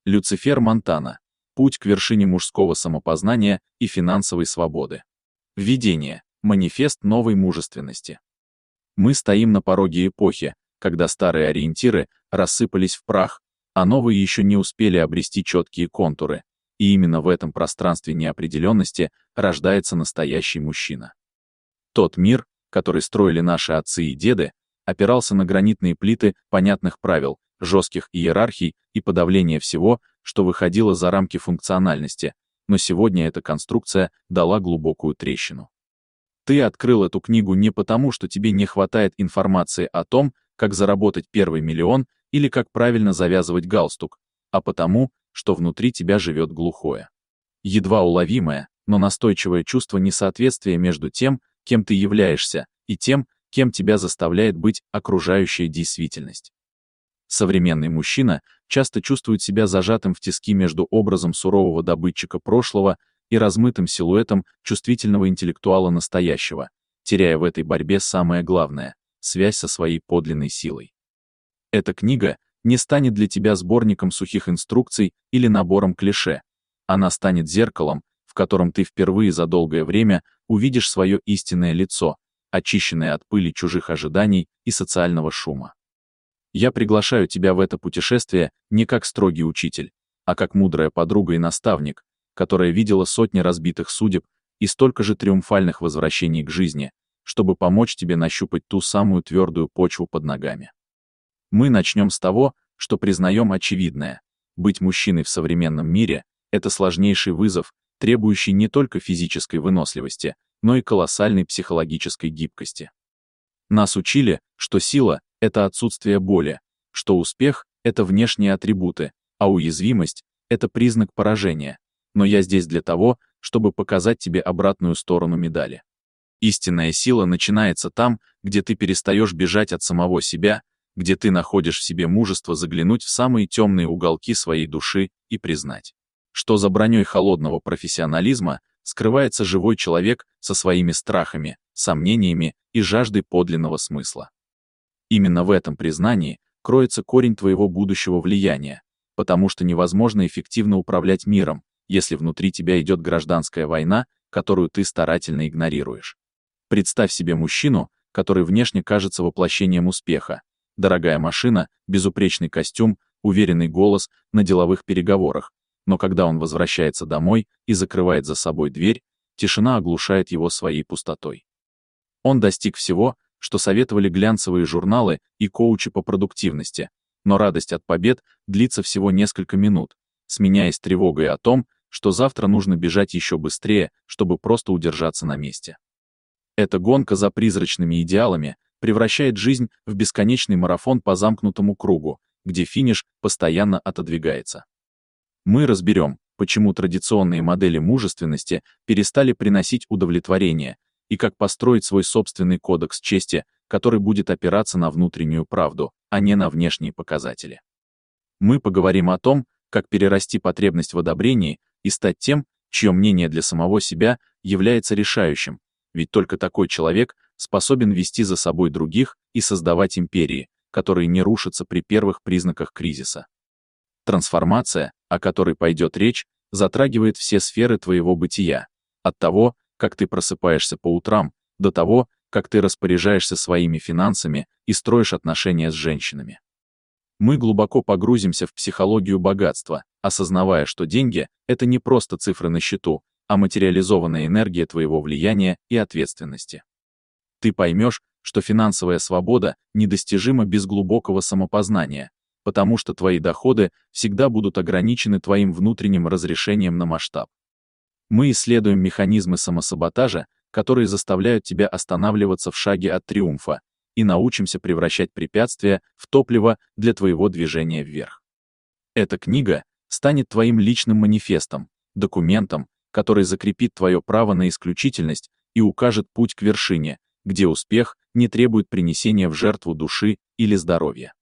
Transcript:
Люцифер Монтана. Путь к вершине мужского самопознания и финансовой свободы. Введение. Манифест новой мужественности. Мы стоим на пороге эпохи, когда старые ориентиры рассыпались в прах, а новые еще не успели обрести четкие контуры, и именно в этом пространстве неопределенности рождается настоящий мужчина. Тот мир, который строили наши отцы и деды, опирался на гранитные плиты понятных правил, жестких иерархий и подавления всего, что выходило за рамки функциональности, но сегодня эта конструкция дала глубокую трещину. Ты открыл эту книгу не потому, что тебе не хватает информации о том, как заработать первый миллион или как правильно завязывать галстук, а потому, что внутри тебя живет глухое, едва уловимое, но настойчивое чувство несоответствия между тем, кем ты являешься, и тем, кем тебя заставляет быть окружающая действительность. Современный мужчина часто чувствует себя зажатым в тиски между образом сурового добытчика прошлого и размытым силуэтом чувствительного интеллектуала настоящего, теряя в этой борьбе самое главное — связь со своей подлинной силой. Эта книга не станет для тебя сборником сухих инструкций или набором клише. Она станет зеркалом, в котором ты впервые за долгое время увидишь свое истинное лицо, очищенное от пыли чужих ожиданий и социального шума. Я приглашаю тебя в это путешествие не как строгий учитель, а как мудрая подруга и наставник, которая видела сотни разбитых судеб и столько же триумфальных возвращений к жизни, чтобы помочь тебе нащупать ту самую твердую почву под ногами. Мы начнем с того, что признаем очевидное. Быть мужчиной в современном мире — это сложнейший вызов, требующий не только физической выносливости, но и колоссальной психологической гибкости. Нас учили, что сила — это отсутствие боли, что успех — это внешние атрибуты, а уязвимость — это признак поражения. Но я здесь для того, чтобы показать тебе обратную сторону медали. Истинная сила начинается там, где ты перестаешь бежать от самого себя, где ты находишь в себе мужество заглянуть в самые темные уголки своей души и признать, что за броней холодного профессионализма скрывается живой человек со своими страхами, сомнениями и жаждой подлинного смысла. Именно в этом признании кроется корень твоего будущего влияния, потому что невозможно эффективно управлять миром, если внутри тебя идет гражданская война, которую ты старательно игнорируешь. Представь себе мужчину, который внешне кажется воплощением успеха. Дорогая машина, безупречный костюм, уверенный голос на деловых переговорах. Но когда он возвращается домой и закрывает за собой дверь, тишина оглушает его своей пустотой. Он достиг всего, что советовали глянцевые журналы и коучи по продуктивности, но радость от побед длится всего несколько минут, сменяясь тревогой о том, что завтра нужно бежать еще быстрее, чтобы просто удержаться на месте. Эта гонка за призрачными идеалами превращает жизнь в бесконечный марафон по замкнутому кругу, где финиш постоянно отодвигается. Мы разберем, почему традиционные модели мужественности перестали приносить удовлетворение, и как построить свой собственный кодекс чести, который будет опираться на внутреннюю правду, а не на внешние показатели. Мы поговорим о том, как перерасти потребность в одобрении и стать тем, чье мнение для самого себя является решающим, ведь только такой человек способен вести за собой других и создавать империи, которые не рушатся при первых признаках кризиса. Трансформация, о которой пойдет речь, затрагивает все сферы твоего бытия, от того, как ты просыпаешься по утрам, до того, как ты распоряжаешься своими финансами и строишь отношения с женщинами. Мы глубоко погрузимся в психологию богатства, осознавая, что деньги — это не просто цифры на счету, а материализованная энергия твоего влияния и ответственности. Ты поймешь, что финансовая свобода недостижима без глубокого самопознания, потому что твои доходы всегда будут ограничены твоим внутренним разрешением на масштаб. Мы исследуем механизмы самосаботажа, которые заставляют тебя останавливаться в шаге от триумфа, и научимся превращать препятствия в топливо для твоего движения вверх. Эта книга станет твоим личным манифестом, документом, который закрепит твое право на исключительность и укажет путь к вершине, где успех не требует принесения в жертву души или здоровья.